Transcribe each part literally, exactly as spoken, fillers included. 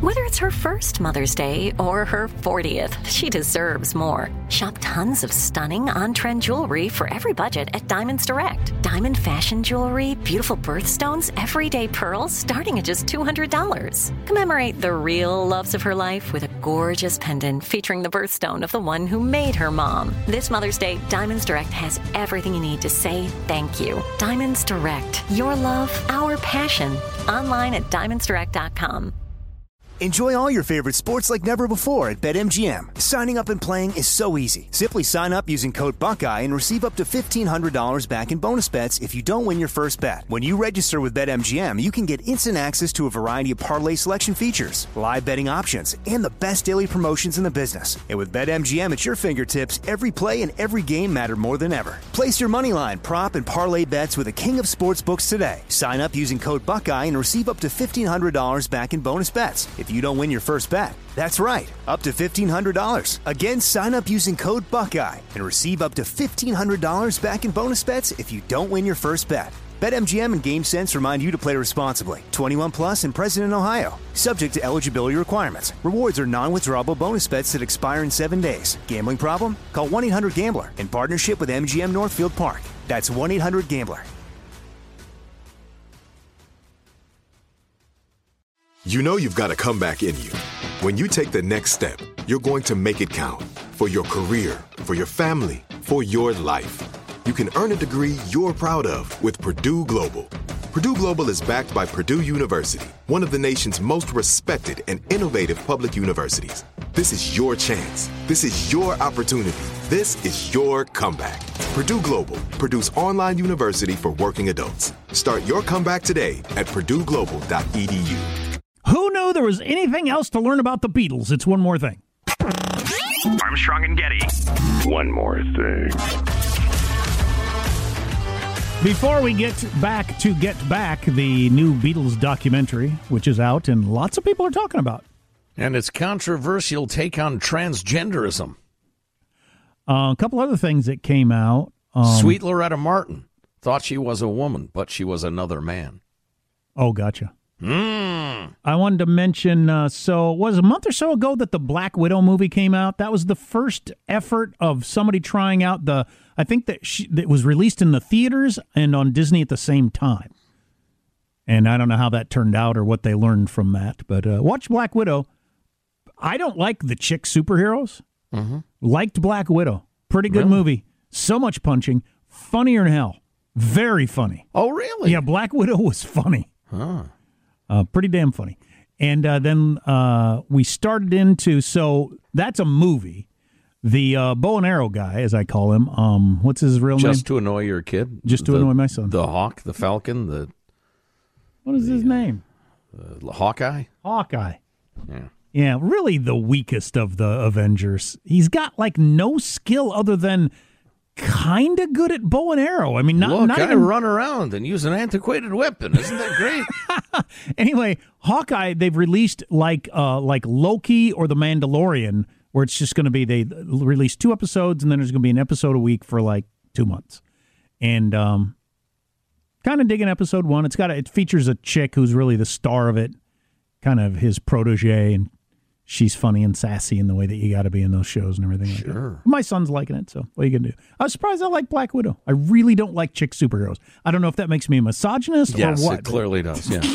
Whether it's her first Mother's Day or her fortieth, she deserves more. Shop tons of stunning on-trend jewelry for every budget at Diamonds Direct. Diamond fashion jewelry, beautiful birthstones, everyday pearls starting at just two hundred dollars. Commemorate the real loves of her life with a gorgeous pendant featuring the birthstone of the one who made her mom. This Mother's Day, Diamonds Direct has everything you need to say thank you. Diamonds Direct. Your love, our passion. Online at diamonds direct dot com. Enjoy all your favorite sports like never before at BetMGM. Signing up and playing is so easy. Simply sign up using code Buckeye and receive up to fifteen hundred dollars back in bonus bets if you don't win your first bet. When you register with BetMGM, you can get instant access to a variety of parlay selection features, live betting options, and the best daily promotions in the business. And with BetMGM at your fingertips, every play and every game matter more than ever. Place your moneyline, prop, and parlay bets with the king of sportsbooks today. Sign up using code Buckeye and receive up to fifteen hundred dollars back in bonus bets if you don't win your first bet. That's right, up to fifteen hundred dollars. Again, sign up using code Buckeye and receive up to fifteen hundred dollars back in bonus bets if you don't win your first bet. BetMGM and GameSense remind you to play responsibly. twenty-one plus and present in Ohio. Subject to eligibility requirements. Rewards are non-withdrawable bonus bets that expire in seven days. Gambling problem? Call one eight hundred gambler in partnership with M G M Northfield Park. That's one eight hundred gambler. You know you've got a comeback in you. When you take the next step, you're going to make it count. For your career, for your family, for your life. You can earn a degree you're proud of with Purdue Global. Purdue Global is backed by Purdue University, one of the nation's most respected and innovative public universities. This is your chance. This is your opportunity. This is your comeback. Purdue Global, Purdue's online university for working adults. Start your comeback today at purdue global dot e d u. Who knew there was anything else to learn about the Beatles? It's one more thing. Armstrong and Getty. One more thing. Before we get back to Get Back, the new Beatles documentary, which is out and lots of people are talking about. And its controversial take on transgenderism. Uh, a couple other things that came out. Um, Sweet Loretta Martin thought she was a woman, but she was another man. Oh, gotcha. Mm. I wanted to mention, uh, so it was a month or so ago that the Black Widow movie came out. That was the first effort of somebody trying out the, I think that she, it was released in the theaters and on Disney at the same time. And I don't know how that turned out or what they learned from that. But uh, watch Black Widow. I don't like the chick superheroes. Mm-hmm. Liked Black Widow. Pretty good Really? movie. So much punching. Funnier than hell. Very funny. Oh, really? Yeah, Black Widow was funny. Huh. Uh, pretty damn funny. And uh, then uh, we started into, so that's a movie. The uh, bow and arrow guy, as I call him, um, what's his real Just name? Just to annoy your kid? Just to the, annoy my son. The hawk, the falcon, the... What is the, his name? Uh, Hawkeye? Hawkeye. Yeah. Yeah, really the weakest of the Avengers. He's got, like, no skill other than kind of good at bow and arrow. I mean, not, Look, not I even... run around and use an antiquated weapon. Isn't that great? Anyway, Hawkeye, they've released like uh, like Loki or The Mandalorian, where it's just going to be, they release two episodes, and then there's going to be an episode a week for like two months. And um, kind of digging episode one. It's got a, it features a chick who's really the star of it, kind of his protege, and she's funny and sassy in the way that you got to be in those shows and everything like Sure. that. My son's liking it, so what are you going to do? I was surprised I like Black Widow. I really don't like chick superheroes. I don't know if that makes me a misogynist yes, or what. it clearly does, yeah.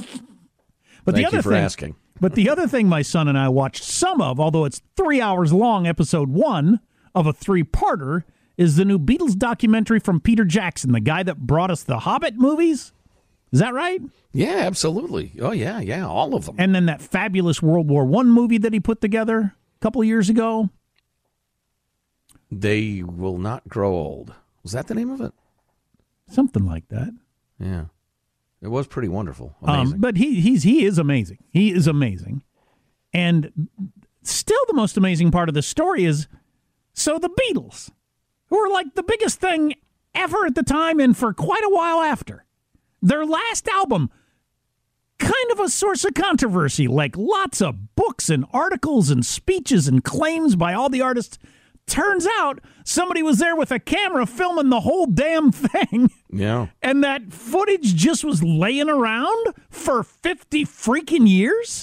But Thank the other you for thing, asking. But the other thing my son and I watched some of, although it's three hours long, episode one of a three-parter, is the new Beatles documentary from Peter Jackson, the guy that brought us the Hobbit movies. Is that right? Yeah, absolutely. Oh, yeah, yeah, all of them. And then that fabulous World War One movie that he put together a couple of years ago. They Will Not Grow Old. Was that the name of it? Something like that. Yeah. It was pretty wonderful. Amazing. Um, but he he's he is amazing. He is amazing. And still the most amazing part of the story is, so the Beatles, who were like the biggest thing ever at the time and for quite a while after, their last album, kind of a source of controversy, like lots of books and articles and speeches and claims by all the artists. Turns out somebody was there with a camera filming the whole damn thing. Yeah. And that footage just was laying around for fifty freaking years?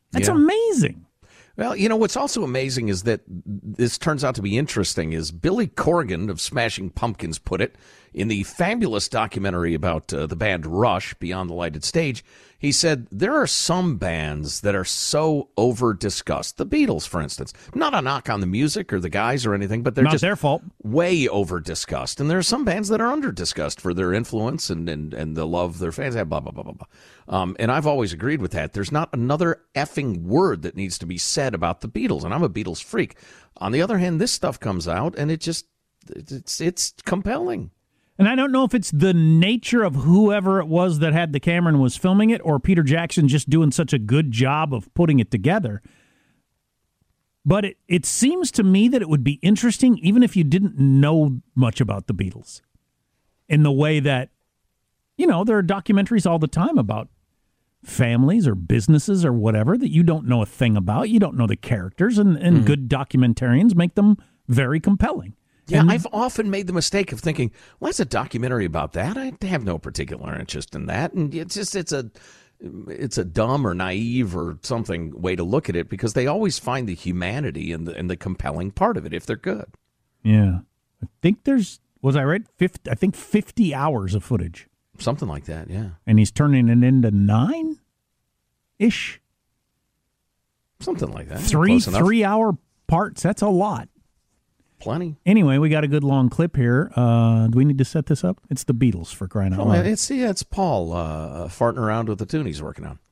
That's Yeah. amazing. Well, you know, what's also amazing is that this turns out to be interesting is Billy Corgan of Smashing Pumpkins put it in the fabulous documentary about uh, the band Rush, Beyond the Lighted Stage. He said there are some bands that are so over-discussed. The Beatles, for instance. Not a knock on the music or the guys or anything, but they're Not just their fault. way over-discussed. And there are some bands that are under-discussed for their influence and, and, and the love their fans have, blah, blah, blah, blah, blah. Um, and I've always agreed with that. There's not another effing word that needs to be said about the Beatles, and I'm a Beatles freak. On the other hand, this stuff comes out, and it just, it's it's compelling. And I don't know if it's the nature of whoever it was that had the camera and was filming it, or Peter Jackson just doing such a good job of putting it together. But it, it seems to me that it would be interesting, even if you didn't know much about the Beatles, in the way that, you know, there are documentaries all the time about families or businesses or whatever that you don't know a thing about. You don't know the characters, and, and mm. good documentarians make them very compelling. Yeah, and, I've often made the mistake of thinking, well, that's a documentary about that. I have no particular interest in that. And it's just, it's a, it's a dumb or naive or something way to look at it, because they always find the humanity and the, and the compelling part of it if they're good. Yeah. I think there's, was I right? fifty, I think fifty hours of footage. Something like that, yeah. And he's turning it into nine-ish? Something like that. Three three-hour parts. That's a lot. Plenty. Anyway, we got a good long clip here. Uh, do we need to set this up? It's the Beatles, for crying out oh, loud. It's, yeah, it's Paul uh, farting around with the tune he's working on.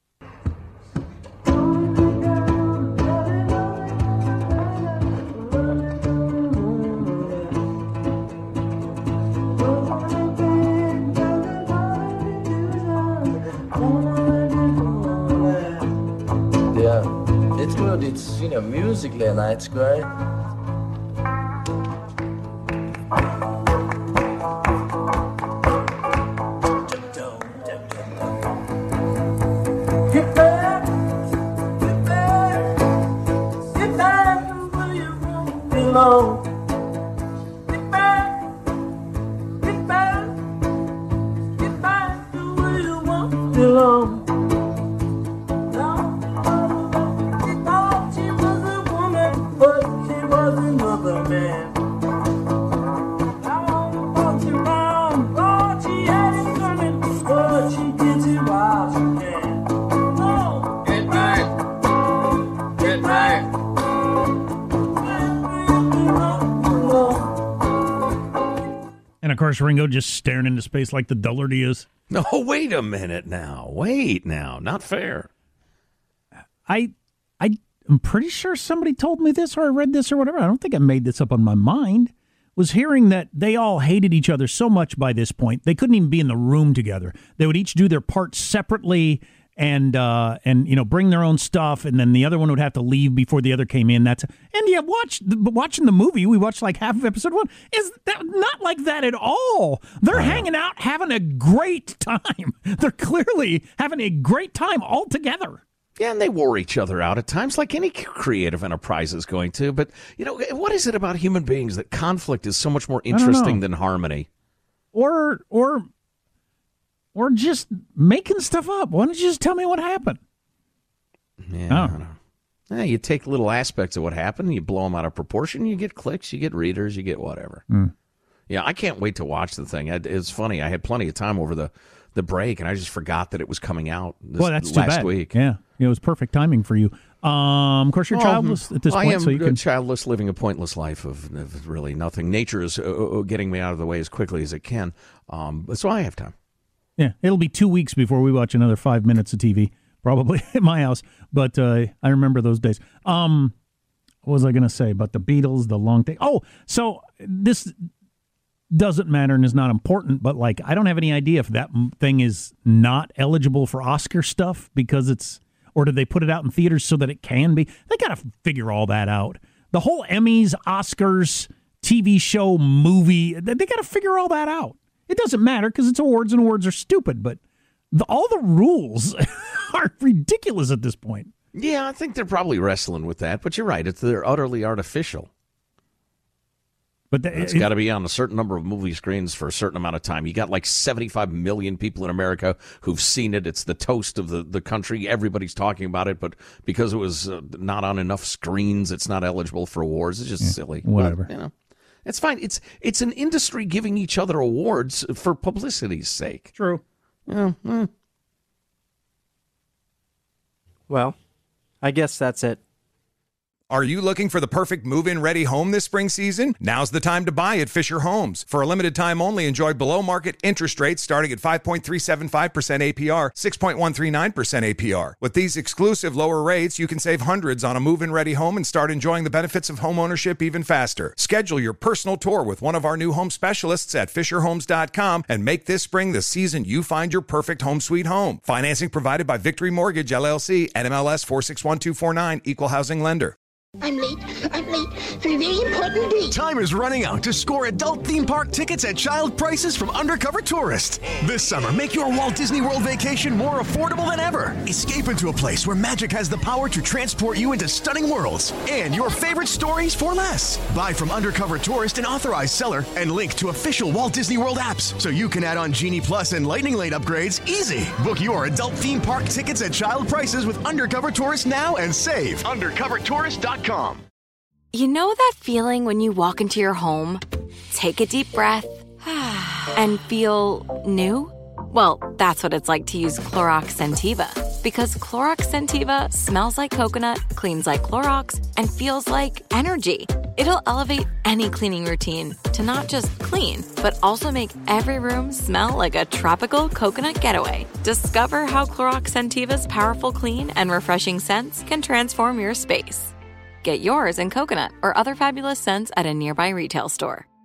Yeah, it's good. It's, you know, musically and it's great. Get back, get back, get back where you belong. Get back, get back, get back to where you want to belong. She thought she was a woman, but she was another man. And, of course, Ringo just staring into space like the dullard he is. No, wait a minute now. Wait now. Not fair. I, I, I'm pretty sure somebody told me this, or I read this or whatever. I don't think I made this up on my mind. Was hearing that they all hated each other so much by this point, they couldn't even be in the room together. They would each do their parts separately and, uh, and you know, bring their own stuff, and then the other one would have to leave before the other came in. That's And yeah, watch, watching the movie, we watched like half of episode one, is that not like that at all. They're hanging out, having a great time. They're clearly having a great time all together. Yeah, and they wore each other out at times, like any creative enterprise is going to. But, you know, what is it about human beings that conflict is so much more interesting than harmony? Or, or, or just making stuff up. Why don't you just tell me what happened? Yeah, oh. I don't know. Yeah, you take little aspects of what happened, you blow them out of proportion, you get clicks, you get readers, you get whatever. Mm. Yeah, I can't wait to watch the thing. It's funny. I had plenty of time over the, the break, and I just forgot that it was coming out this well, that's too last bad. week. Yeah, it was perfect timing for you. Um, of course, you're oh, childless at this I point. am so you can... childless, living a pointless life of, of really nothing. Nature is uh, getting me out of the way as quickly as it can, um, so I have time. Yeah, it'll be two weeks before we watch another five minutes of T V, probably at my house. But uh, I remember those days. Um, what was I going to say about the Beatles, the long thing? Oh, so this doesn't matter and is not important, but like I don't have any idea if that thing is not eligible for Oscar stuff because it's, or did they put it out in theaters so that it can be? They got to figure all that out. The whole Emmys, Oscars, T V show, movie, they got to figure all that out. It doesn't matter because it's awards and awards are stupid, but the, all the rules are ridiculous at this point. Yeah, I think they're probably wrestling with that, but you're right. It's they're utterly artificial. But the, it's got to be on a certain number of movie screens for a certain amount of time. You got like seventy-five million people in America who've seen it. It's the toast of the, the country. Everybody's talking about it, but because it was uh, not on enough screens, it's not eligible for awards. It's just yeah, silly. Whatever. But, you know, it's fine. It's it's an industry giving each other awards for publicity's sake. True. Yeah. Mm. Well, I guess that's it. Are you looking for the perfect move-in ready home this spring season? Now's the time to buy at Fisher Homes. For a limited time only, enjoy below-market interest rates starting at five point three seven five percent A P R, six point one three nine percent A P R. With these exclusive lower rates, you can save hundreds on a move-in ready home and start enjoying the benefits of home ownership even faster. Schedule your personal tour with one of our new home specialists at fisher homes dot com and make this spring the season you find your perfect home sweet home. Financing provided by Victory Mortgage, L L C, N M L S four six one two four nine, Equal Housing Lender. I'm late. I'm late for a very important date. Time is running out to score adult theme park tickets at child prices from Undercover Tourist. This summer, make your Walt Disney World vacation more affordable than ever. Escape into a place where magic has the power to transport you into stunning worlds and your favorite stories for less. Buy from Undercover Tourist, an authorized seller, and link to official Walt Disney World apps so you can add on Genie Plus and Lightning Lane upgrades easy. Book your adult theme park tickets at child prices with Undercover Tourist now and save. undercover tourist dot com. You know that feeling when you walk into your home, take a deep breath, and feel new? Well, that's what it's like to use Clorox Scentiva. Because Clorox Scentiva smells like coconut, cleans like Clorox, and feels like energy. It'll elevate any cleaning routine to not just clean, but also make every room smell like a tropical coconut getaway. Discover how Clorox Scentiva's powerful clean and refreshing scents can transform your space. Get yours in coconut or other fabulous scents at a nearby retail store.